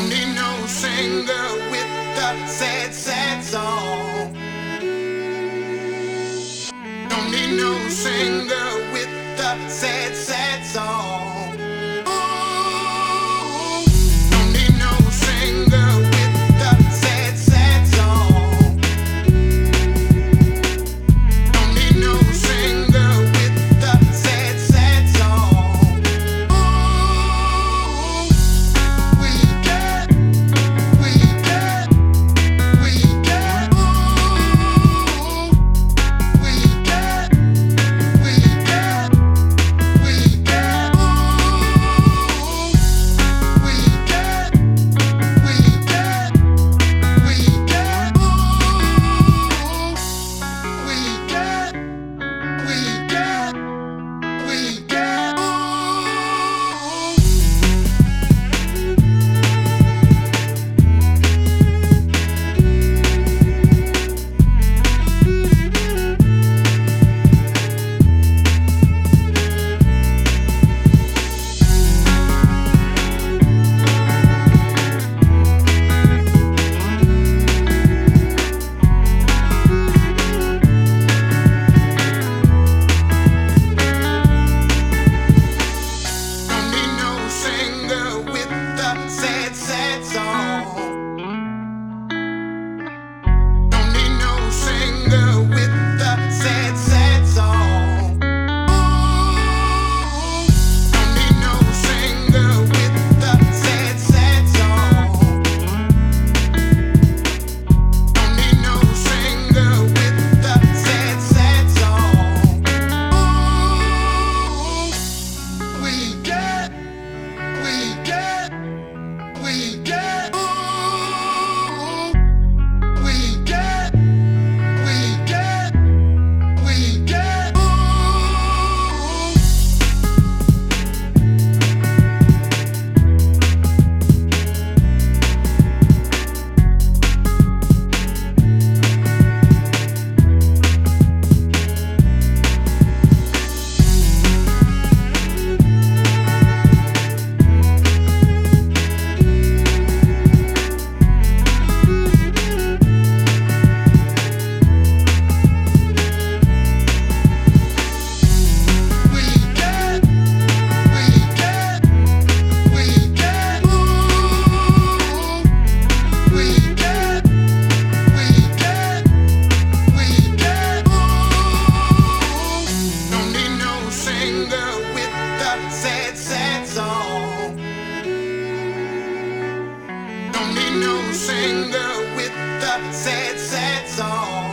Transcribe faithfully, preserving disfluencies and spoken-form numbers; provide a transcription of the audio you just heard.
Don't need no singer with the sad, sad song. Don't need no singer with the sad, sad song. Ooh, don't need no singer with the sad, sad song. Don't need no singer with the sad, sad song. Ooh, we got, we got, we got. Ooh, we got, we got, we got. Ooh, we got, we got, we got. Ooh, we got, we got, we got. Don't need no singer with the sad, sad song. Don't need no singer with the sad, sad song. Ooh, don't need no singer with the sad, sad song. Don't need no singer with the sad, sad song. Ooh, we got, we got, we got. Ooh, we got, we got, we got. Ooh. We got, we got, we got. Ooh, we got, we got, we got. Ooh, don't need no singer with the sad, sad song. Don't need no singer with the sad, sad song.